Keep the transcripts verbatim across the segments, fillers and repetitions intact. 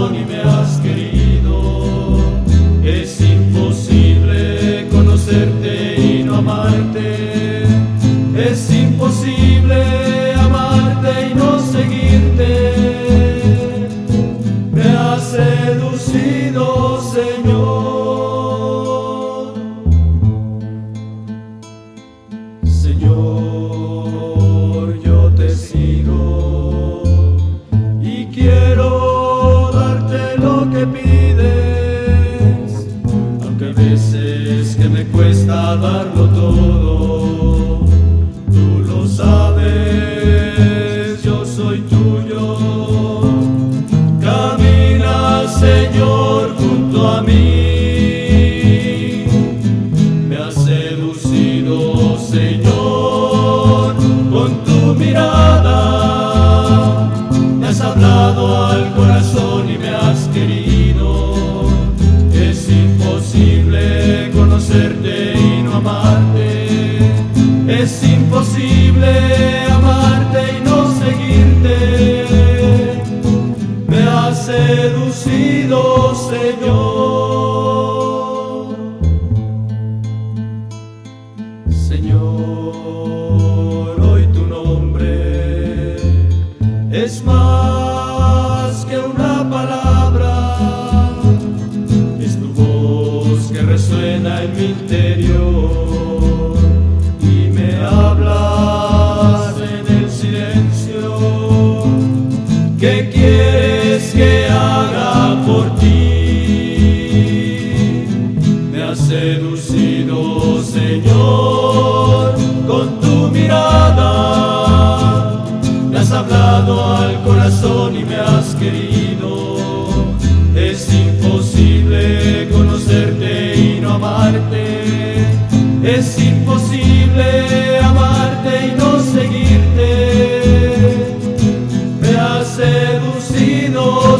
corazón y me has querido. Es imposible conocerte y no amarte. Es imposible amarte y no seguirte. Me has seducido, Señor. Señor, yo te sigo y quiero darte lo que pides, aunque hay veces que me cuesta darlo todo. Tú lo sabes, yo soy tuyo. Camina, Señor, junto a mí. Me has seducido, Señor, con tu mirada. Me has hablado al corazón y me has querido. Es imposible conocerte y no amarte. Es imposible amarte y no seguirte. Me has seducido, Señor. Señor, hoy tu nombre es más que una palabra. Es tu voz que resuena en mi interior y me hablas en el silencio. ¿Qué quieres que haga por ti? Me has seducido, Señor, con tu mirada. Me has hablado al corazón y me has querido. Es imposible conocerte y no amarte. Es imposible amarte y no seguirte. Me has seducido,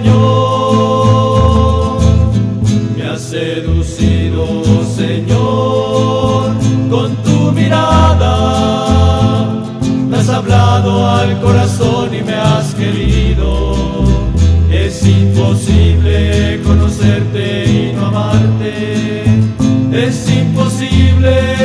Señor. Me has seducido, Señor, con tu mirada. Me has hablado al corazón y me has querido. Es imposible conocerte y no amarte. Es imposible